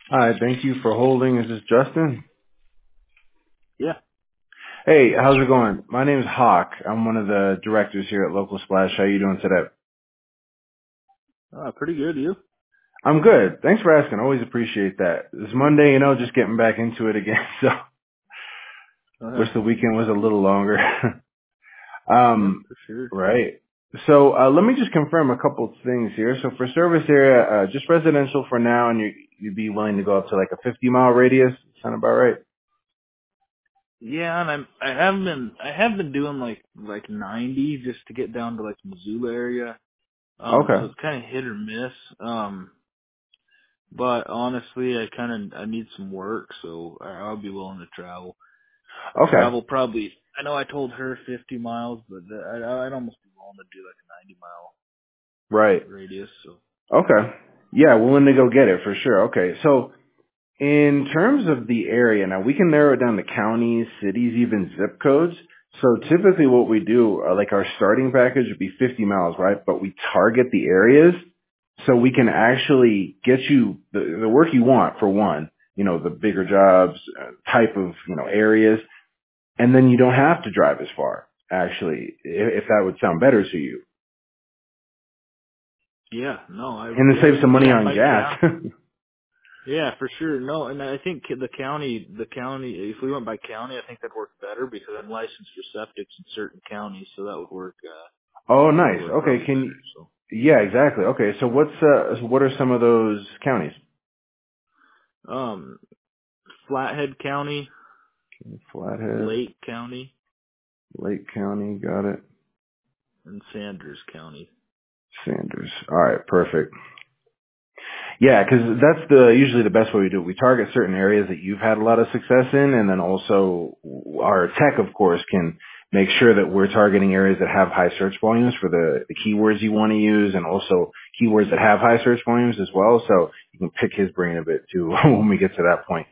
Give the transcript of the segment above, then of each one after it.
Hi, thank you for holding. Is this Justin? Yeah. Hey, how's it going? My name's Hawk. I'm one of the directors here at Local Splash. How you doing today? Pretty good. You? I'm good. Thanks for asking. Always appreciate that. It's Monday, just getting back into it again. So wish the weekend was a little longer. Yeah, um, for sure. right. So let me just confirm a couple of things here. So for service area, just residential for now, and you'd be willing to go up to like a 50-mile radius. Sound about right? Yeah, and I have been doing like 90 just to get down to like Missoula area. So Okay. it's kind of hit or miss. But honestly, I need some work, so I'll be willing to travel. Okay. Travel probably. I know I told her 50 miles, but I'd almost be willing to do like a 90-mile Right. radius. So. Okay. Yeah, willing to go get it for sure. Okay. So in terms of the area, now we can narrow it down to counties, cities, even zip codes. So typically what we do, like our starting package would be 50 miles, right? But we target the areas so we can actually get you the work you want for one, the bigger jobs, type of, areas. And then you don't have to drive as far, actually, if that would sound better to you. Yeah. No. And to save some money Yeah. on By gas. Yeah, for sure. No, and I think the county, if we went by county, I think that'd work better because I'm licensed for septics in certain counties, so that would work. Oh, That would nice. work Okay. probably better. So, Yeah, exactly. Okay. So what are some of those counties? um, Flathead County, Flathead, Lake County, Lake County, got it. and Sanders County. Sanders. All right, perfect. Yeah, because that's usually the best way we do it. We target certain areas that you've had a lot of success in, and then also our tech, of course, can make sure that we're targeting areas that have high search volumes for the keywords you want to use, and also keywords that have high search volumes as well. So you can pick his brain a bit too when we get to that point.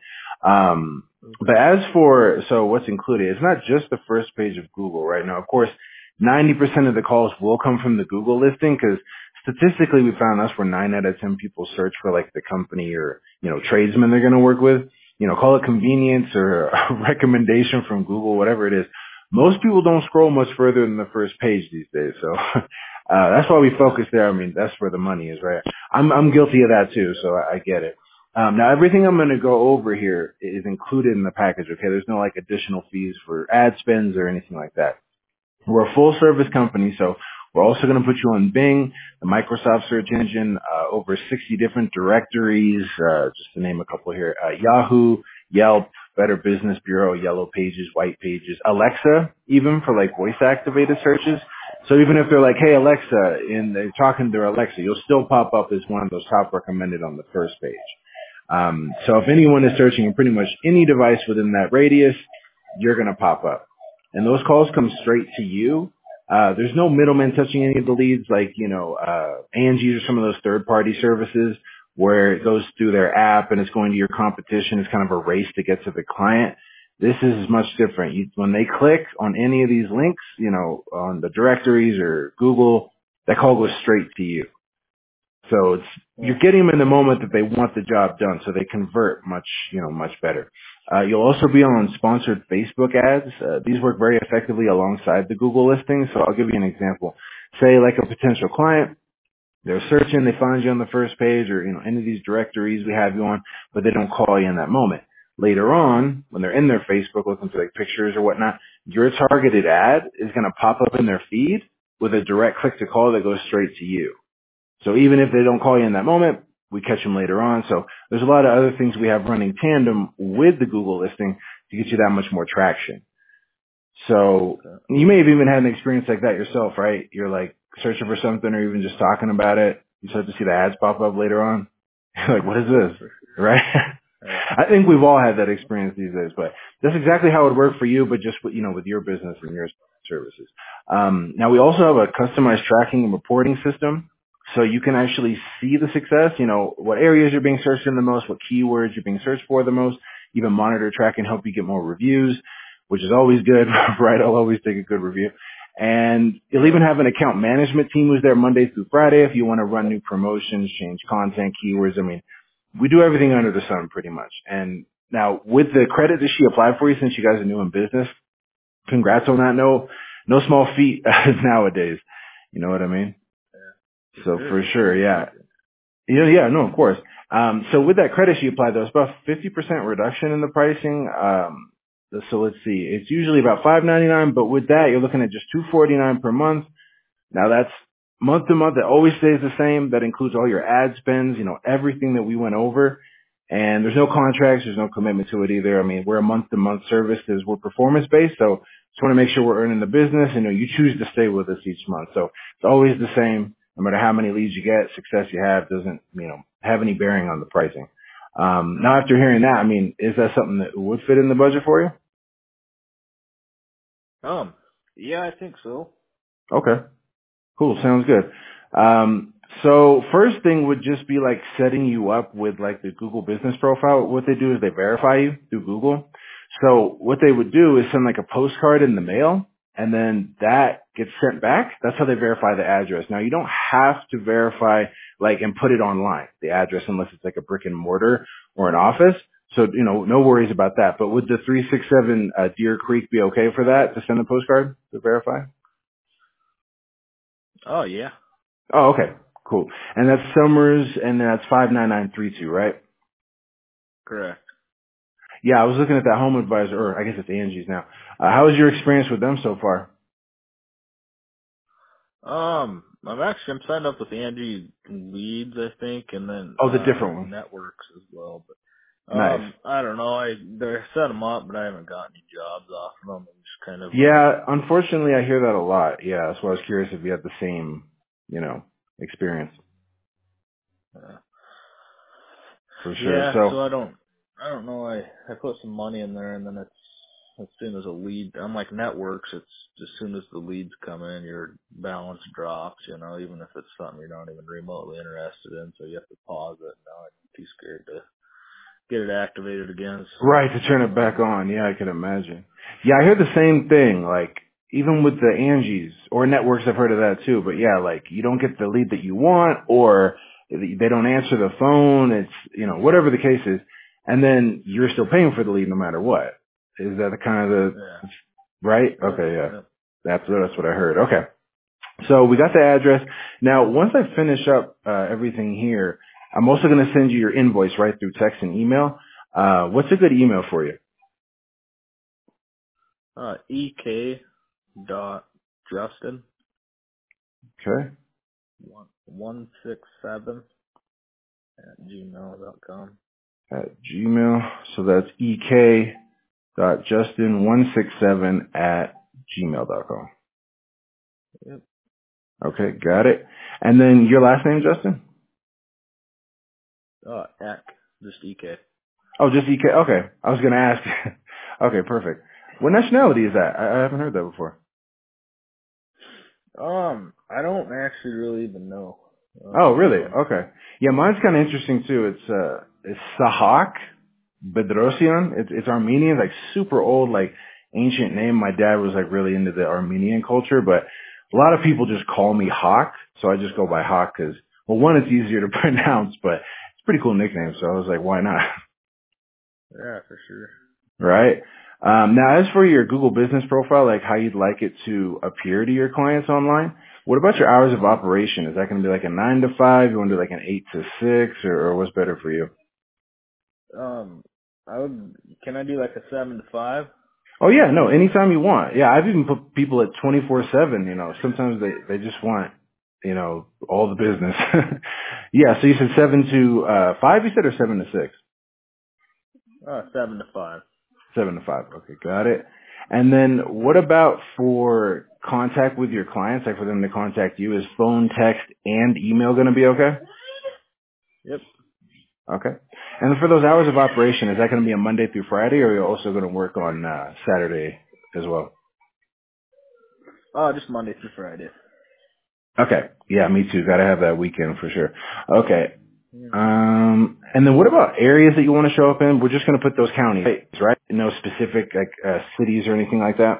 But Okay. as for what's included, it's not just the first page of Google right now. Of course, 90% of the calls will come from the Google listing because statistically, we found that's where 9 out of 10 people search for like the company or, tradesman they're going to work with. Call it convenience or a recommendation from Google, whatever it is. Most people don't scroll much further than the first page these days. So, that's why we Yeah. focus there. I mean, that's where the money is, right? I'm guilty of that too. So I get it. Now everything I'm going to go over here is included in the package. Okay. There's no like additional fees for ad spends or anything like that. We're a full service company, so we're also going to put you on Bing, the Microsoft search engine, over 60 different directories, just to name a couple here, Yahoo, Yelp, Better Business Bureau, Yellow Pages, White Pages, Alexa, even for like voice activated searches. So even if they're like, hey Alexa, and they're talking to Alexa, you'll still pop up as one of those top recommended on the first page. So if anyone is searching pretty much any device within that radius, you're going to pop up. And those calls come straight to you. There's no middleman touching any of the leads like, Angie's or some of those third party services where it goes through their app and it's going to your competition. It's kind of a race to get to the client. This is much different. When they click on any of these links, on the directories or Google, that call goes straight to you. So Yeah. you're getting them in the moment that they want the job done, so they convert much better. You'll also be on sponsored Facebook ads. These work very effectively alongside the Google listings. So I'll give you an example. Say like a potential client, they're searching, they find you on the first page or, any of these directories we have you on, but they don't call you in that moment. Later on, when they're in their Facebook looking for like pictures or whatnot, your targeted ad is going to pop up in their feed with a direct click to call that goes straight to you. So even if they don't call you in that moment, we catch them later on. So there's a lot of other things we have running tandem with the Google listing to get you that much more traction. So Okay. you may have even had an experience like that yourself, right? You're like searching for something or even just talking about it. You start to see the ads pop up later on. You're like, what is Yeah, this? for sure. Right? Yeah. I think we've all had that experience these days, but that's exactly how it would work for you, but just with your business and your services. Now we also have a customized tracking and reporting system. So you can actually see the success, what areas you're being searched in the most, what keywords you're being searched for the most, even monitor, track, and help you get more reviews, which is always good, right? I'll always take a good review. And you'll even have an account management team who's there Monday through Friday if you want to run new promotions, change content, keywords. I mean, we do everything under the sun pretty much. And now with the credit that she applied for you, since you guys are new in business, congrats on that. No small feat nowadays. You know what I mean? So for sure, yeah. Yeah, no, of course. So with that credit she applied, there was about 50% reduction in the pricing. So let's see, it's usually about $5.99, but with that, you're looking at just $2.49 per month. Now that's month to month. It always stays the same. That includes all your ad spends, everything that we went over. And there's no contracts. There's no commitment to it either. I mean, we're a month to month service because we're performance based. So just want to make sure we're earning the business. You choose to stay with us each month. So it's always the same. No matter how many leads you get, success you have doesn't, have any bearing on the pricing. Now after hearing that, I mean, is that something that would fit in the budget for you? Yeah, I think so. Okay. Cool. Sounds good. So first thing would just be like setting you up with like the Google business profile. What they do is they verify you through Google. So what they would do is send like a postcard in the mail and then that gets sent back. That's how they verify the address. Now you don't have to verify like and put it online, the address, unless it's like a brick and mortar or an office. So, no worries about that. But would the 367 Deer Creek be okay for that to send a postcard to verify? Oh, yeah. Oh, okay. Cool. And that's Summers, and that's 59932, right? Correct. Yeah, I was looking at that Home Advisor, or I guess it's Angie's now. How was your experience with them so far? I'm signed up with Angie Leads, I think, and then Oh, the different one. Networks as well. But Nice. I don't know. They set them up, but I haven't got any jobs off of them. I'm just kind of Yeah, unfortunately, I hear that a lot. Yeah, that's why I was curious if you had the same, experience. For sure. yeah. So, So I don't know. I put some money in there, and then it's as soon as a lead, unlike Networks, it's as soon as the leads come in, your balance drops. Even if it's something you're not even remotely interested in, so you have to pause it. Now I'm too scared to get it activated again. right, So, to turn it back on. Yeah, I can imagine. Yeah, I heard the same thing. Like, even with the Angies or networks, I've heard of that too. But yeah, like, you don't get the lead that you want, or they don't answer the phone. It's, whatever the case is. And then you're still paying for the lead no matter what. Is that the kind of yeah. right? Yep. Okay, yeah. Yep. That's what I heard. Okay. So we got the address. Now, once I finish up everything here, I'm also going to send you your invoice right through text and email. What's a good email for you? EK dot Justin Okay. 167 at gmail.com. At Gmail. So that's ek.justin167 at gmail.com. Yep. Okay, got it. And then your last name, Justin? Ek, just EK. Oh, just EK. Okay. I was going to ask. Okay, perfect. What nationality is that? I haven't heard that before. I don't actually really even know. Oh, really? Okay. Yeah, mine's kind of interesting too. It's Sahak Bedrosian. It's Armenian, like super old, like ancient name. My dad was like really into the Armenian culture, but a lot of people just call me Hawk, so I just go by Hawk because, well, one, it's easier to pronounce, but it's a pretty cool nickname. So I was like, why not? Yeah, for sure. Right? Now, as for your Google business profile, like how you'd like it to appear to your clients online, what about your hours of operation? Is that going to be like a 9 to 5? You want to do like an 8 to 6, or what's better for you? Can I do like a 7 to 5? Oh yeah, no, anytime you want. Yeah, I've even put people at 24/7, sometimes they just want, all the business. Yeah, so you said 7 to 5, you said, or 7 to 6? 7 to 5. 7 to 5. Okay, got it. And then what about for contact with your clients, like for them to contact you? Is phone, text, and email going to be okay? Yep. Okay. And for those hours of operation, is that going to be a Monday through Friday, or are you also going to work on Saturday as well? Just Monday through Friday. Okay. Yeah, me too. Got to have that weekend for sure. Okay. Yeah. And then what about areas that you want to show up in? We're just going to put those counties, right? No specific like cities or anything like that.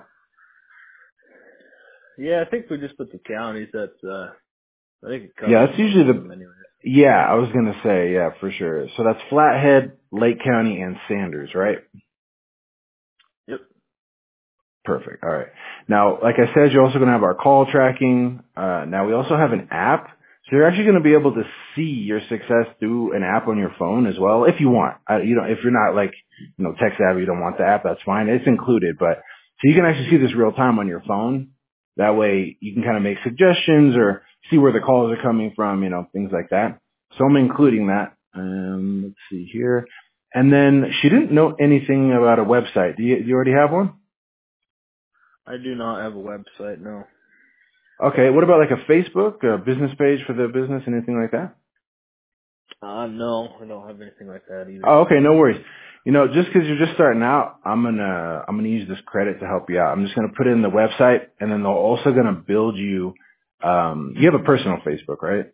Yeah, I think we just put the counties. I think it Yeah, covers that's most usually of the them anyway. Yeah, I was gonna say, yeah, for sure. So that's Flathead, Lake County, and Sanders, right? Yep. Perfect. All right. Now, like I said, you're also going to have our call tracking. Now we also have an app. So you're actually going to be able to see your success through an app on your phone as well, if you want. If you're not like, tech savvy, you don't want the app, that's fine. It's included, but so you can actually see this real time on your phone. That way you can kind of make suggestions or see where the calls are coming from, things like that. So I'm including that. Let's see here. And then she didn't know anything about a website. Do you already have one? I do not have a website, no. Okay, what about like a Facebook, a business page for the business, anything like that? No, I don't have anything like that either. Oh, okay, no worries. Just because you're just starting out, I'm gonna use this credit to help you out. I'm just gonna put it in the website, and then they're also gonna build you. You have a personal Facebook, right?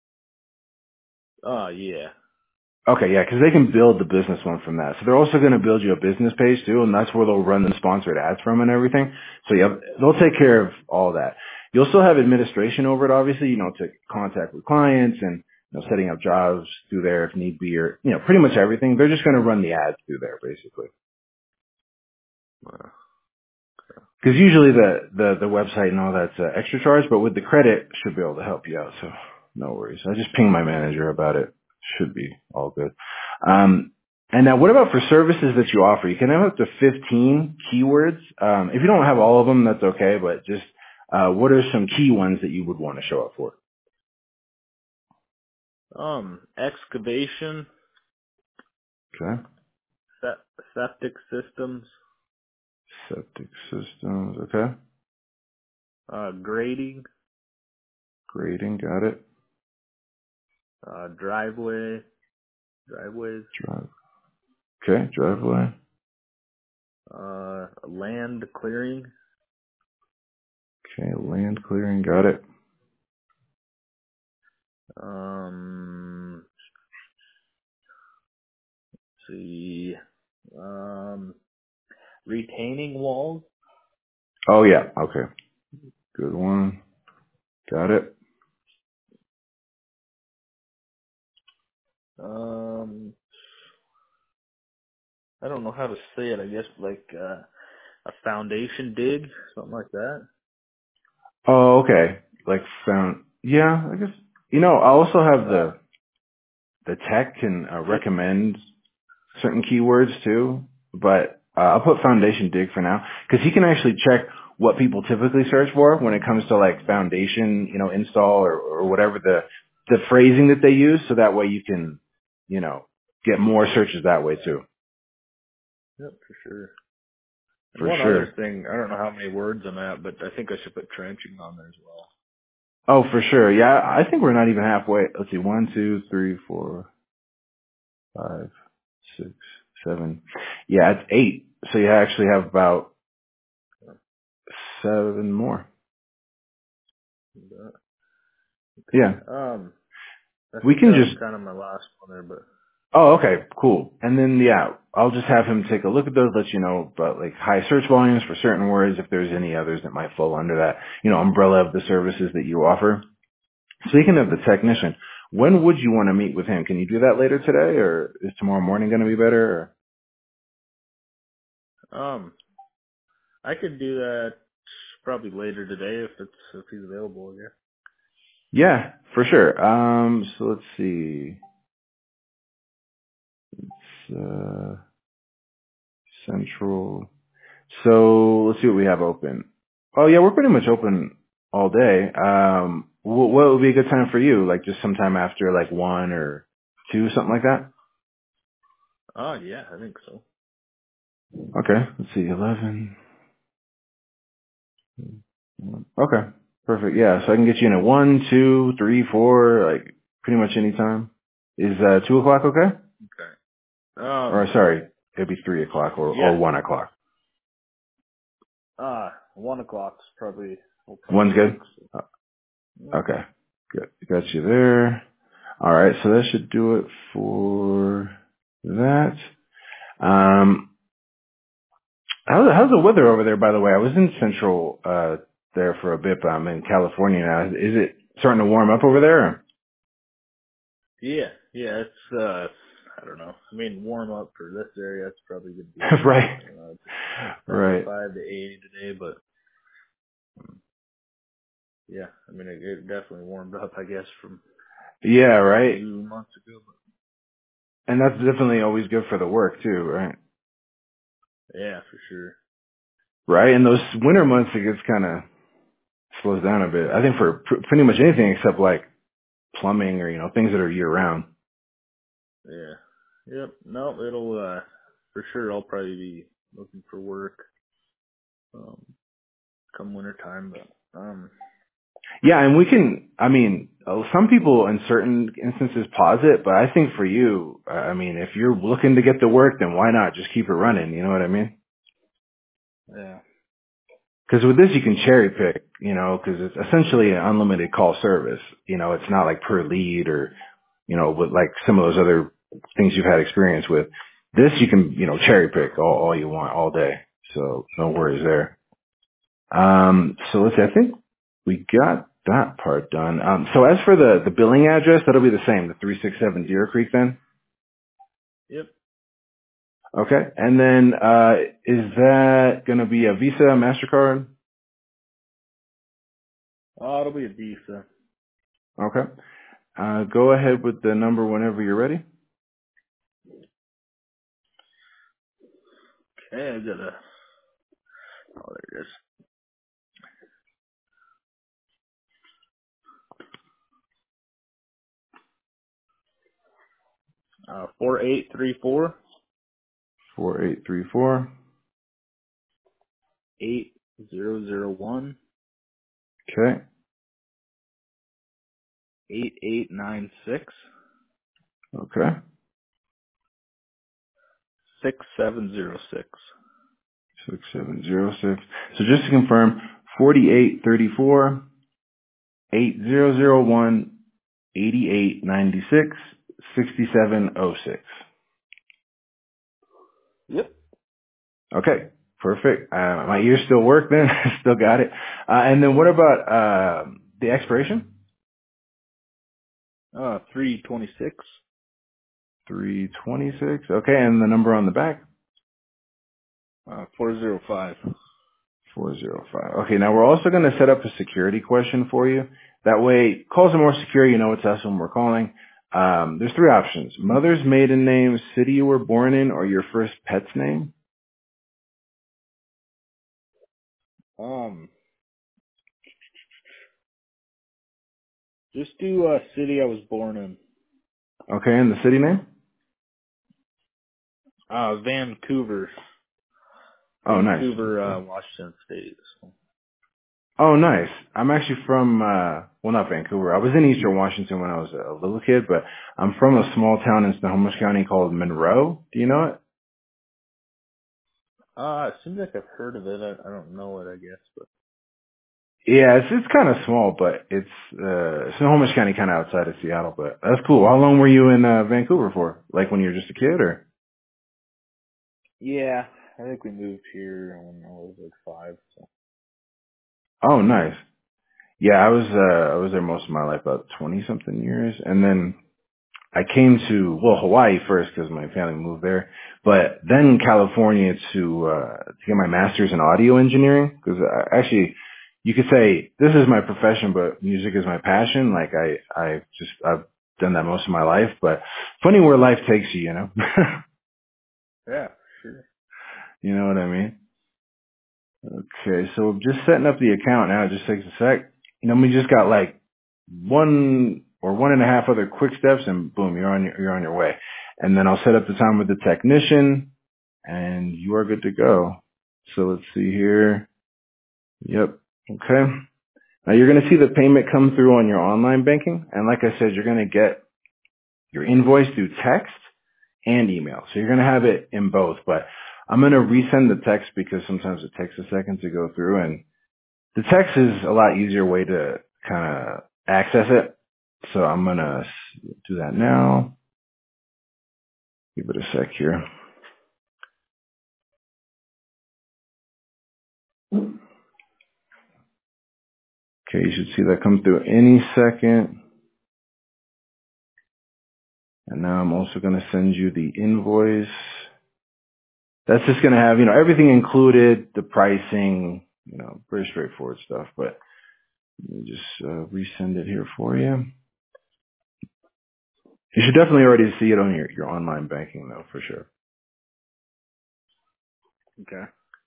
Yeah. Okay, yeah, because they can build the business one from that. So they're also going to build you a business page too, and that's where they'll run the sponsored ads from and everything. So yeah, they'll take care of all that. You'll still have administration over it, obviously, to contact with clients and setting up jobs through there if need be, or pretty much everything. They're just going to run the ads through there, basically. Wow. Because usually the website and all that's extra charge, but with the credit, should be able to help you out. So no worries. I just pinged my manager about it. Should be all good. And now what about for services that you offer? You can have up to 15 keywords. If you don't have all of them, that's okay, but just what are some key ones that you would want to show up for? Excavation, Okay. septic systems, Septic systems. Okay. grading, Grading. Got it. driveways, Drive. Okay. Driveway. land clearing, Okay. Land clearing. Got it. let's see, retaining walls, Oh yeah. Okay. Good one. Got it. I don't know how to say it, I guess like, a foundation dig, something like that. Oh, okay. Like found. Yeah, I guess. I also have the tech can recommend certain keywords too, but I'll put foundation dig for now because he can actually check what people typically search for when it comes to like foundation, install or whatever the phrasing that they use, so that way you can, get more searches that way too. Yep, for sure. And For one sure. other thing, I don't know how many words I'm at, but I think I should put trenching on there as well. Oh, for sure. Yeah, I think we're not even halfway. Let's see, 1, 2, 3, 4, 5, 6, 7. Yeah, it's 8. So you actually have about 7 more. Yeah. I We think can that was just, kind of my last one there, but oh, okay, cool. And then, yeah, I'll just have him take a look at those, let you know about like high search volumes for certain words, if there's any others that might fall under that, umbrella of the services that you offer. Speaking of the technician, when would you want to meet with him? Can you do that later today, or is tomorrow morning going to be better? Or? I could do that probably later today if he's available. Yeah. Yeah, for sure. So let's see. It's, Central. So let's see what we have open. Oh yeah, we're pretty much open all day. What would be a good time for you? Like just sometime after like 1 or 2, something like that? Oh yeah, I think so. Okay, let's see, 11. Okay, perfect. Yeah, so I can get you in at 1, 2, 3, 4, like pretty much any time. Is 2 o'clock okay? Okay. Or sorry, it'd be 3 o'clock or Yeah. 1 o'clock. 1 o'clock's probably will probably 1's work. good? So. Okay, good. Got you there. All right, so that should do it for that. Um, how's the weather over there, by the way? I was in Central there for a bit, but I'm in California now. Is it starting to warm up over there? Yeah, yeah, it's I don't know. I mean, warm up for this area, it's probably gonna be Right. like Right. 75 to 80 today, but yeah, I mean it definitely warmed up, I guess, from Yeah, a right. few months ago. And that's definitely always good for the work too, right? But yeah, for sure. Right. In those winter months, it gets kind of slows down a bit. I think for pretty much anything except like plumbing or, things that are year round. Yeah. Yep. No, it'll for sure. I'll probably be looking for work um come winter time, but Yeah. And some people in certain instances pause it, but I think for you, if you're looking to get the work, then why not just keep it running? You know what I mean? yeah. Because with this, you can cherry pick, because it's essentially an unlimited call service. It's not like per lead or, with like some of those other things you've had experience with. This, you can, cherry pick all you want all day. So no worries there. So let's see, I think we got that part done. So as for the billing address, that'll be the same, the 367 Deer Creek then? Yep. Okay. And then, is that going to be a Visa, MasterCard? It'll be a visa. Okay. Go ahead with the number whenever you're ready. Okay, I got a. Oh, there it is. 4834 4834. 8001 Okay. 8896 Okay. 6706. 6706. So just to confirm, 4834, 8001, 8896, 6706. Yep. Okay. Perfect. My ears still work then. Still got it. And then what about, the expiration? 326. 326. Okay. And the number on the back? 405. 405. Okay, now we're also going to set up a security question for you. That way, calls are more secure. You know it's us when we're calling. There's three options: mother's maiden name, city you were born in, or your first pet's name. Just do city I was born in. Okay, and the city name. Vancouver. Oh, nice. Vancouver, Okay. Washington State. So. Oh, nice. I'm actually from, well, not Vancouver. I was in Eastern Washington when I was a little kid, but I'm from a small town in Snohomish County called Monroe. Do you know it? It seems like I've heard of it. I don't know it, I guess, but Yeah, it's kind of small, but it's Snohomish County, kind of outside of Seattle. But that's cool. How long were you in Vancouver for? Like when you were just a kid, or? yeah, I think we moved here when I was like 5. So. Oh, nice. Yeah, I was there most of my life, about 20 something years, and then I came to Hawaii first because my family moved there, but then California to get my master's in audio engineering because actually. You could say this is my profession, but music is my passion. Like I've done that most of my life, but funny where life takes you, you know? Yeah, sure. You know what I mean? Okay. So just setting up the account now. It just takes a sec. And then we just got like one or one and a half other quick steps and boom, you're on your way. And then I'll set up the time with the technician and you are good to go. So let's see here. Yep. Okay. Now you're going to see the payment come through on your online banking. And like I said, you're going to get your invoice through text and email. So you're going to have it in both. But I'm going to resend the text because sometimes it takes a second to go through. And the text is a lot easier way to kind of access it. So I'm going to do that now. Give it a sec here. Okay, you should see that come through any second. And now I'm also going to send you the invoice. That's just going to have, everything included, the pricing, pretty straightforward stuff. But let me just resend it here for you. You should definitely already see it on your online banking, though, for sure. Okay.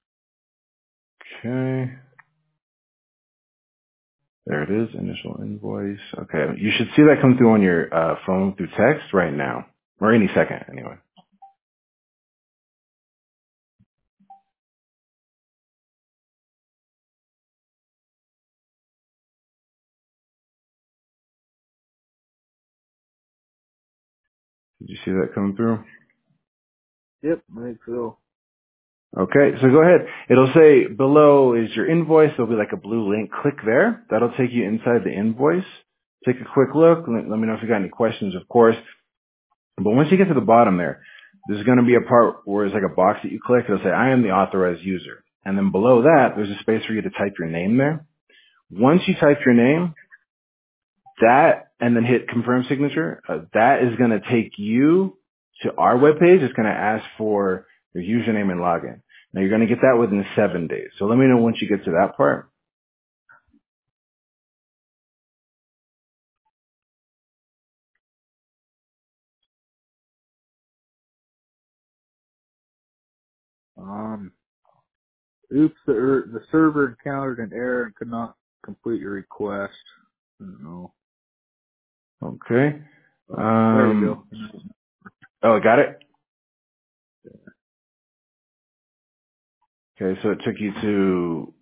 Okay. There it is, initial invoice. Okay, you should see that come through on your phone through text right now, or any second, anyway. Did you see that come through? Yep, I think so. Okay, so go ahead. It'll say below is your invoice. There'll be like a blue link. Click there. That'll take you inside the invoice. Take a quick look. Let me know if you got any questions, of course. But once you get to the bottom there's going to be a part where it's like a box that you click. It'll say, I am the authorized user. And then below that, there's a space for you to type your name there. Once you type your name, that, and then hit confirm signature, that is going to take you to our webpage. It's going to ask for your username and login. Now you're going to get that within 7 days. So let me know once you get to that part. Oops, the server encountered an error and could not complete your request. I don't know. Okay. There we go. Oh, I got it? Okay, so it took you to,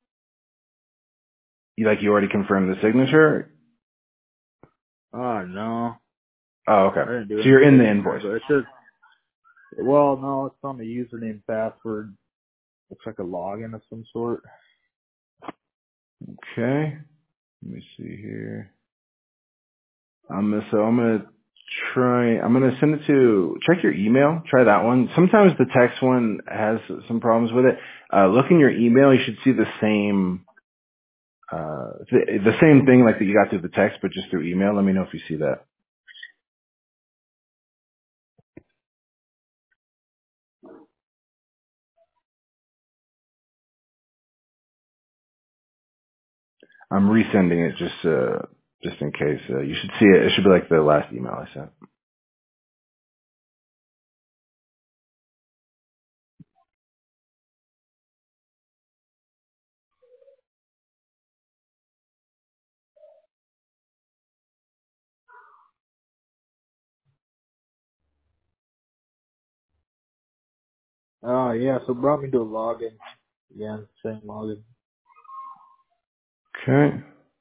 you already confirmed the signature? Oh, no. Oh, I okay. didn't do So you're in the anything. invoice. But it says, well, no, it's on the username password. Looks like a login of some sort. Okay. Let me see here. I'm gonna send it to, check your email, try that one. Sometimes the text one has some problems with it. Look in your email, you should see the same, the same thing like that you got through the text, but just through email. Let me know if you see that. I'm resending it just in case. You should see it. It should be like the last email I sent. Oh, yeah, so it brought me to a login. Yeah, same login. Okay.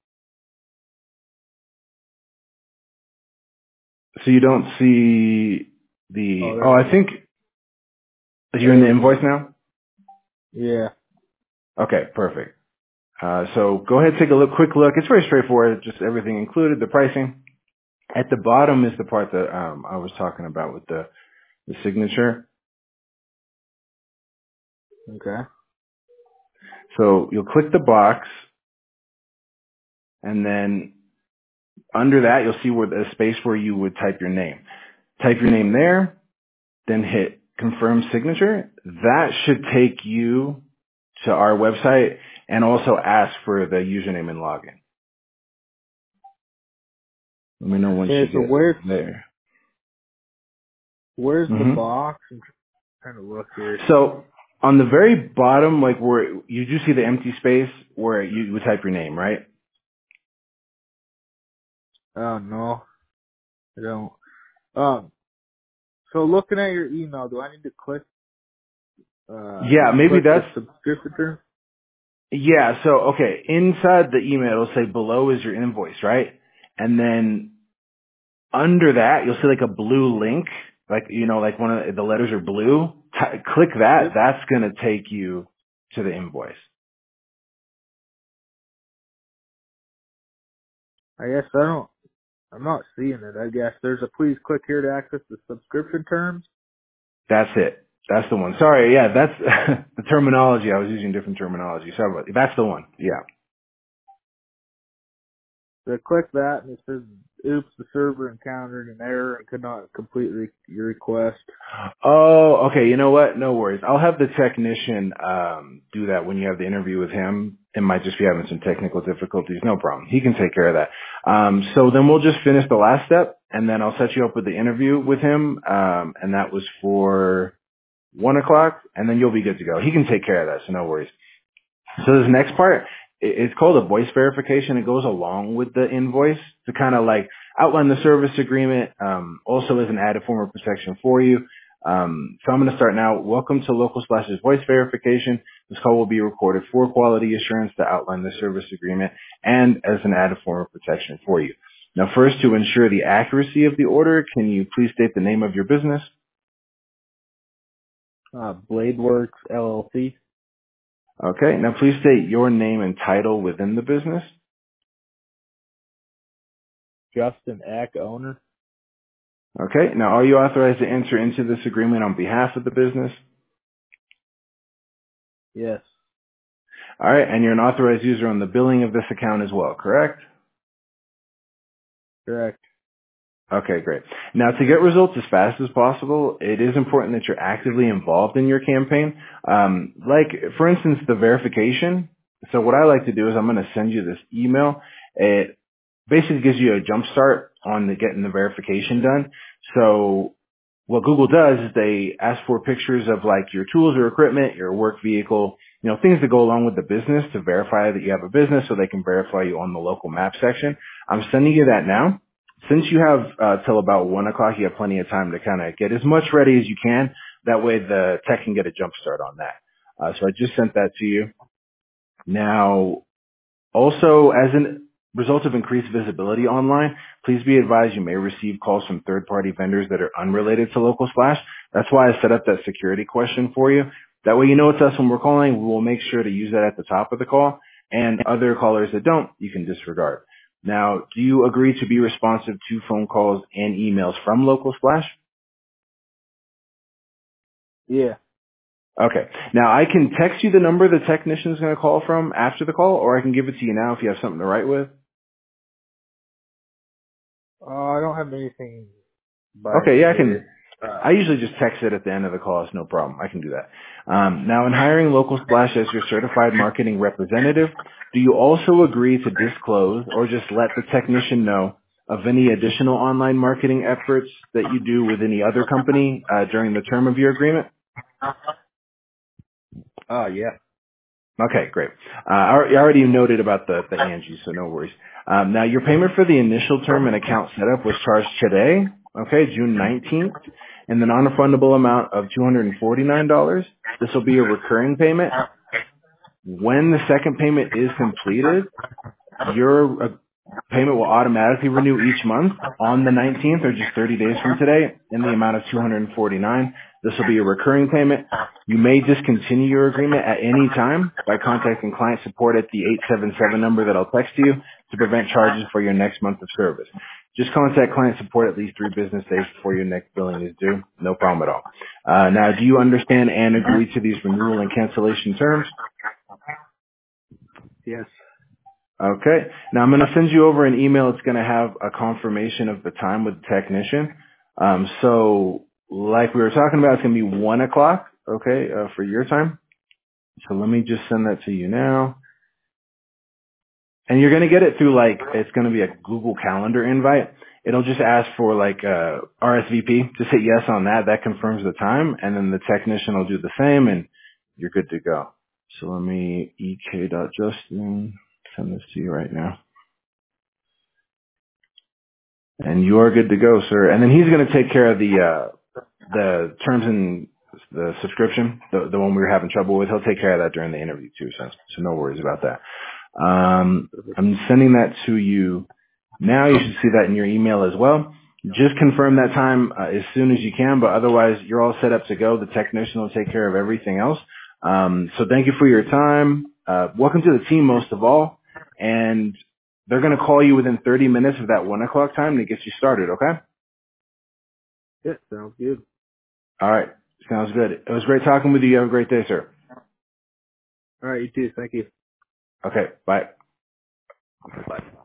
So you don't see Oh, the, there we I go. think, you're in the There we invoice go. now? Yeah. Okay, perfect. So go ahead, take a quick look. It's very straightforward. Just everything included, the pricing. At the bottom is the part that I was talking about with the signature. Okay. So you'll click the box, and then under that you'll see where the space where you would type your name. Type your name there, then hit confirm signature. That should take you to our website and also ask for the username and login. Let me know once you Okay, so get there. where's the hmm box? I'm trying to look here. So on the very bottom, like where you do see the empty space where you would type your name, right? Oh, no. I don't. So looking at your email, do I need to click, Yeah, maybe the that's, subscription term? yeah. So, okay. Inside the email, it'll say below is your invoice, right? And then under that, you'll see like a blue link, like, like one of the letters are blue. Click that. Yep. That's going to take you to the invoice. I guess I'm not seeing it. I guess there's a please click here to access the subscription terms. That's it. That's the one. Sorry. Yeah, that's the terminology. I was using different terminology. Sorry that's the one. Yeah. So I click that and it says oops, the server encountered an error and could not complete your request. Oh, okay. You know what? No worries. I'll have the technician do that when you have the interview with him. It might just be having some technical difficulties. No problem. He can take care of that. So then we'll just finish the last step, and then I'll set you up with the interview with him. And that was for 1 o'clock, and then you'll be good to go. He can take care of that, so no worries. So this next part, it's called a voice verification. It goes along with the invoice to kind of like outline the service agreement, also as an added form of protection for you. So I'm going to start now. Welcome to Local Splash's voice verification. This call will be recorded for quality assurance to outline the service agreement and as an added form of protection for you. Now first, to ensure the accuracy of the order, can you please state the name of your business? Bladeworks LLC. Okay. Now please state your name and title within the business. Justin Eck, owner. Okay. Now are you authorized to enter into this agreement on behalf of the business? Yes. All right. And you're an authorized user on the billing of this account as well, correct? Correct. Okay, great. Now, to get results as fast as possible, it is important that you're actively involved in your campaign. Like, for instance, the verification. So what I like to do is I'm going to send you this email. It basically gives you a jump start on getting the verification done. So what Google does is they ask for pictures of like your tools or equipment, your work vehicle, things that go along with the business to verify that you have a business so they can verify you on the local map section. I'm sending you that now. Since you have till about 1 o'clock, you have plenty of time to kind of get as much ready as you can. That way the tech can get a jump start on that. So I just sent that to you. Now, also, as a result of increased visibility online, please be advised you may receive calls from third-party vendors that are unrelated to Local Splash. That's why I set up that security question for you. That way you know it's us when we're calling. We will make sure to use that at the top of the call. And other callers that don't, you can disregard. Now, do you agree to be responsive to phone calls and emails from Local Splash? Yeah. Okay. Now, I can text you the number the technician is going to call from after the call, or I can give it to you now if you have something to write with. I don't have anything by Okay, me yeah, I can. here. I usually just text it at the end of the call. It's no problem. I can do that. Now, in hiring Local Splash as your certified marketing representative, do you also agree to disclose or just let the technician know of any additional online marketing efforts that you do with any other company during the term of your agreement? Yeah. Okay, great. I already noted about the Angie, so no worries. Now, your payment for the initial term and account setup was charged today, okay, June 19th, in the non-refundable amount of $249. This will be a recurring payment. When the second payment is completed, your payment will automatically renew each month on the 19th or just 30 days from today in the amount of $249. This will be a recurring payment. You may discontinue your agreement at any time by contacting client support at the 877 number that I'll text you to prevent charges for your next month of service. Just contact client support at least 3 business days before your next billing is due. No problem at all. Now, do you understand and agree to these renewal and cancellation terms? Yes. Okay. Now I'm going to send you over an email. It's going to have a confirmation of the time with the technician. So like we were talking about, it's going to be 1 o'clock, okay, for your time. So let me just send that to you now. And you're going to get it through it's going to be a Google Calendar invite. It'll just ask for RSVP. Just hit yes on that. That confirms the time. And then the technician will do the same and you're good to go. So let me ek.justin send this to you right now. And you are good to go, sir. And then he's going to take care of the terms and the subscription, the one we were having trouble with. He'll take care of that during the interview too, so no worries about that. I'm sending that to you now. You should see that in your email as well. Just confirm that time as soon as you can, but otherwise you're all set up to go. The technician will take care of everything else. So thank you for your time. Welcome to the team most of all. And they're going to call you within 30 minutes of that 1 o'clock time to get you started, okay? Yeah, sounds good. All right. Sounds good. It was great talking with you. You have a great day, sir. All right, you too. Thank you. Okay. Bye. Bye.